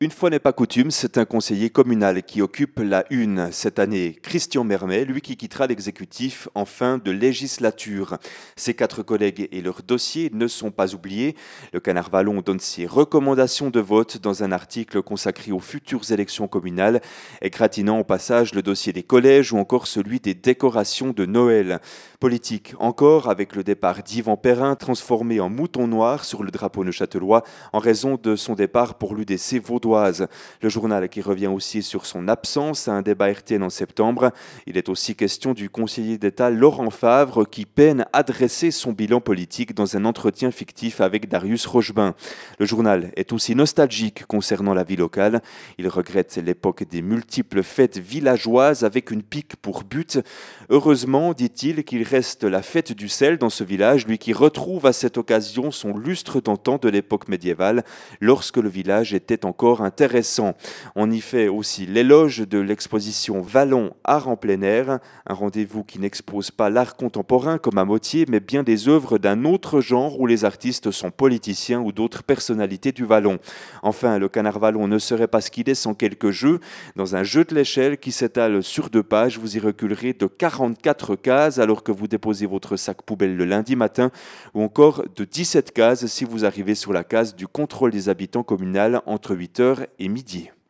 Une fois n'est pas coutume, c'est un conseiller communal qui occupe la une cette année. Christian Mermet, lui qui quittera l'exécutif en fin de législature. Ses 4 collègues et leurs dossiers ne sont pas oubliés. Le Canard Vallon donne ses recommandations de vote dans un article consacré aux futures élections communales, égratignant au passage le dossier des collèges ou encore celui des décorations de Noël. Politique encore, avec le départ d'Yvan Perrin, transformé en mouton noir sur le drapeau neuchâtelois en raison de son départ pour l'UDC vaudois. Le journal qui revient aussi sur son absence à un débat RTN en septembre. Il est aussi question du conseiller d'État Laurent Favre qui peine à dresser son bilan politique dans un entretien fictif avec Darius Rochebin. Le journal est aussi nostalgique concernant la vie locale. Il regrette l'époque des multiples fêtes villageoises avec une pique pour but. Heureusement, dit-il, qu'il reste la fête du sel dans ce village, lui qui retrouve à cette occasion son lustre d'antan de l'époque médiévale, lorsque le village était encore intéressant. On y fait aussi l'éloge de l'exposition Vallon Art en plein air, un rendez-vous qui n'expose pas l'art contemporain comme à Motier, mais bien des œuvres d'un autre genre où les artistes sont politiciens ou d'autres personnalités du Vallon. Enfin, le Canard Vallon ne serait pas ce qu'il est sans quelques jeux. Dans un jeu de l'échelle qui s'étale sur 2 pages, vous y reculerez de 44 cases alors que vous déposez votre sac poubelle le lundi matin, ou encore de 17 cases si vous arrivez sur la case du contrôle des habitants communal entre 8h et midi.